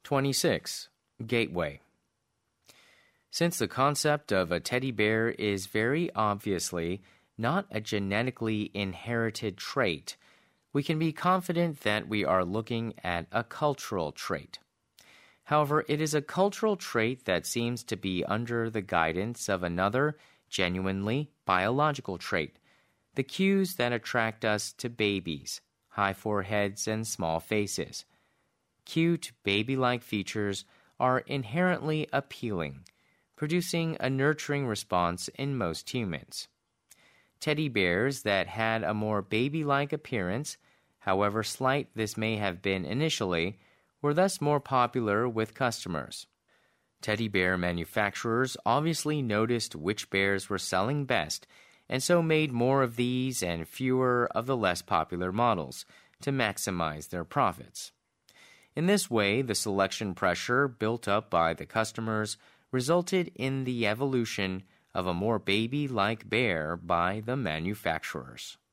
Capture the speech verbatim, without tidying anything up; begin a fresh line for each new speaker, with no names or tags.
twenty-six. Gateway. Since the concept of a teddy bear is very obviously not a genetically inherited trait, we can be confident that we are looking at a cultural trait. However, it is a cultural trait that seems to be under the guidance of another, genuinely biological trait, the cues that attract us to babies, high foreheads and small faces. Cute, baby-like features are inherently appealing, producing a nurturing response in most humans. Teddy bears that had a more baby-like appearance, however slight this may have been initially, were thus more popular with customers. Teddy bear manufacturers obviously noticed which bears were selling best, and so made more of these and fewer of the less popular models to maximize their profits. In this way, the selection pressure built up by the customers resulted in the evolution of a more baby-like bear by the manufacturers.